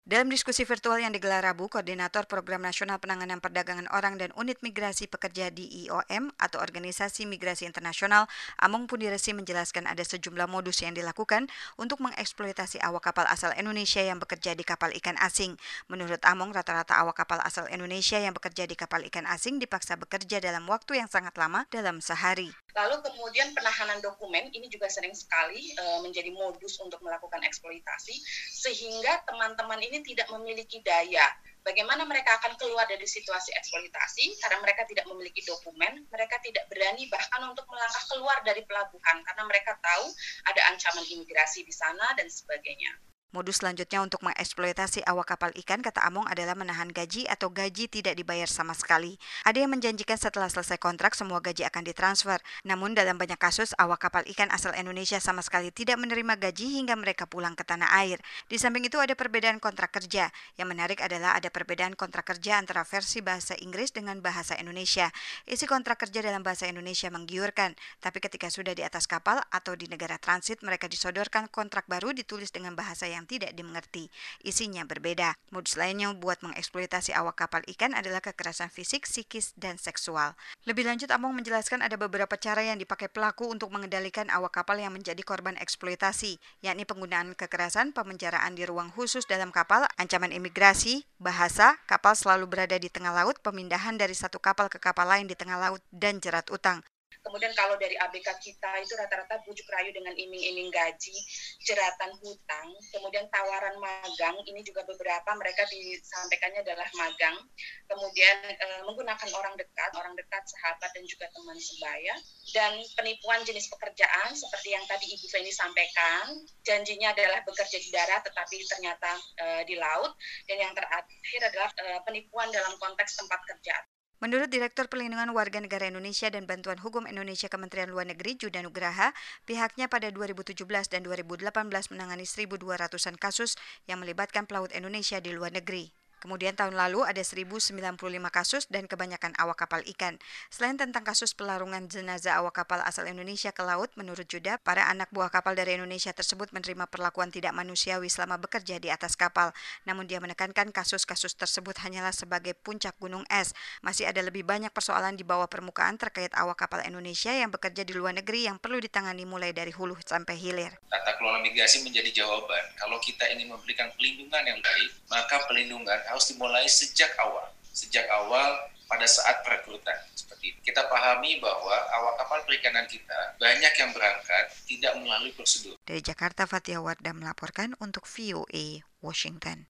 Dalam diskusi virtual yang digelar Rabu, Koordinator Program Nasional Penanganan Perdagangan Orang dan Unit Migrasi Pekerja di IOM atau Organisasi Migrasi Internasional, Among Pundiresi menjelaskan ada sejumlah modus yang dilakukan untuk mengeksploitasi awak kapal asal Indonesia yang bekerja di kapal ikan asing. Menurut Among, rata-rata awak kapal asal Indonesia yang bekerja di kapal ikan asing dipaksa bekerja dalam waktu yang sangat lama dalam sehari. Lalu kemudian penahanan dokumen ini juga sering sekali menjadi modus untuk melakukan eksploitasi, sehingga teman-teman ini tidak memiliki daya. Bagaimana mereka akan keluar dari situasi eksploitasi? Karena mereka tidak memiliki dokumen, mereka tidak berani bahkan untuk melangkah keluar dari pelabuhan karena mereka tahu ada ancaman imigrasi di sana dan sebagainya. Modus selanjutnya untuk mengeksploitasi awak kapal ikan, kata Among, adalah menahan gaji atau gaji tidak dibayar sama sekali. Ada yang menjanjikan setelah selesai kontrak semua gaji akan ditransfer. Namun dalam banyak kasus, awak kapal ikan asal Indonesia sama sekali tidak menerima gaji hingga mereka pulang ke tanah air. Di samping itu ada perbedaan kontrak kerja. Yang menarik adalah ada perbedaan kontrak kerja antara versi bahasa Inggris dengan bahasa Indonesia. Isi kontrak kerja dalam bahasa Indonesia menggiurkan, tapi ketika sudah di atas kapal atau di negara transit, mereka disodorkan kontrak baru ditulis dengan bahasa yang tidak dimengerti. Isinya berbeda. Modus lainnya buat mengeksploitasi awak kapal ikan adalah kekerasan fisik, psikis, dan seksual. Lebih lanjut, Among menjelaskan ada beberapa cara yang dipakai pelaku untuk mengendalikan awak kapal yang menjadi korban eksploitasi, yakni penggunaan kekerasan, pemenjaraan di ruang khusus dalam kapal, ancaman imigrasi, bahasa, kapal selalu berada di tengah laut, pemindahan dari satu kapal ke kapal lain di tengah laut, dan jerat utang. Kemudian kalau dari ABK kita itu rata-rata bujuk rayu dengan iming-iming gaji, jeratan hutang, kemudian tawaran magang, ini juga beberapa mereka disampaikannya adalah magang, kemudian menggunakan orang dekat, sahabat dan juga teman sebaya, dan penipuan jenis pekerjaan seperti yang tadi Ibu Feni sampaikan, janjinya adalah bekerja di darat tetapi ternyata di laut, dan yang terakhir adalah penipuan dalam konteks tempat kerja. Menurut Direktur Perlindungan Warga Negara Indonesia dan Bantuan Hukum Indonesia Kementerian Luar Negeri Judah Nugraha, pihaknya pada 2017 dan 2018 menangani 1.200-an kasus yang melibatkan pelaut Indonesia di luar negeri. Kemudian tahun lalu ada 1.095 kasus dan kebanyakan awak kapal ikan. Selain tentang kasus pelarungan jenazah awak kapal asal Indonesia ke laut, menurut Judah, para anak buah kapal dari Indonesia tersebut menerima perlakuan tidak manusiawi selama bekerja di atas kapal. Namun dia menekankan kasus-kasus tersebut hanyalah sebagai puncak gunung es. Masih ada lebih banyak persoalan di bawah permukaan terkait awak kapal Indonesia yang bekerja di luar negeri yang perlu ditangani mulai dari hulu sampai hilir. Tata kelola migrasi menjadi jawaban. Kalau kita ingin memberikan pelindungan yang baik, maka pelindungan harus dimulai sejak awal pada saat perekrutan. Seperti itu. Kita pahami bahwa awak kapal perikanan kita banyak yang berangkat tidak melalui prosedur. Dari Jakarta, Fatia Wardah melaporkan untuk VOA Washington.